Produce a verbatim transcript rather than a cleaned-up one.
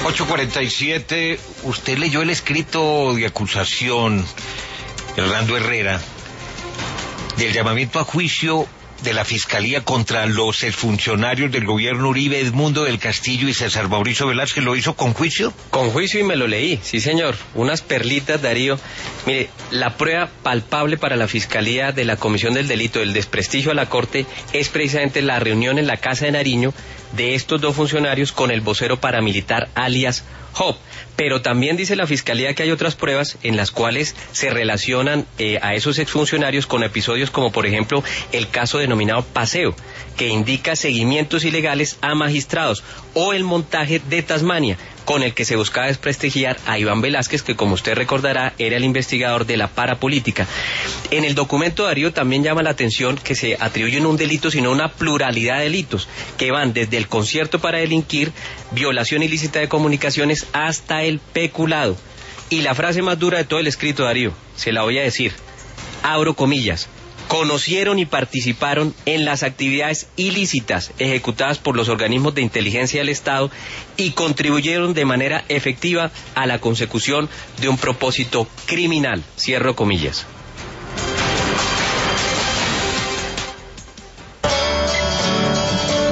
ocho cuarenta y siete, usted leyó el escrito de acusación, Hernando Herrera, del llamamiento a juicio de la Fiscalía contra los exfuncionarios del gobierno Uribe, Edmundo del Castillo y César Mauricio Velázquez. ¿Lo hizo con juicio? Con juicio, y me lo leí, sí señor. Unas perlitas, Darío. Mire, la prueba palpable para la Fiscalía de la Comisión del Delito del desprestigio a la Corte es precisamente la reunión en la Casa de Nariño de estos dos funcionarios con el vocero paramilitar alias Job. Pero también dice la Fiscalía que hay otras pruebas en las cuales se relacionan eh, a esos exfuncionarios con episodios como por ejemplo el caso denominado Paseo, que indica seguimientos ilegales a magistrados, o el montaje de Tasmania, con el que se buscaba desprestigiar a Iván Velázquez, que como usted recordará era el investigador de la parapolítica. En el documento, Darío, también llama la atención que se atribuye no un delito sino una pluralidad de delitos que van desde el concierto para delinquir, violación ilícita de comunicaciones, hasta el peculado. Y la frase más dura de todo el escrito, Darío, se la voy a decir, abro comillas: conocieron y participaron en las actividades ilícitas ejecutadas por los organismos de inteligencia del Estado y contribuyeron de manera efectiva a la consecución de un propósito criminal, cierro comillas.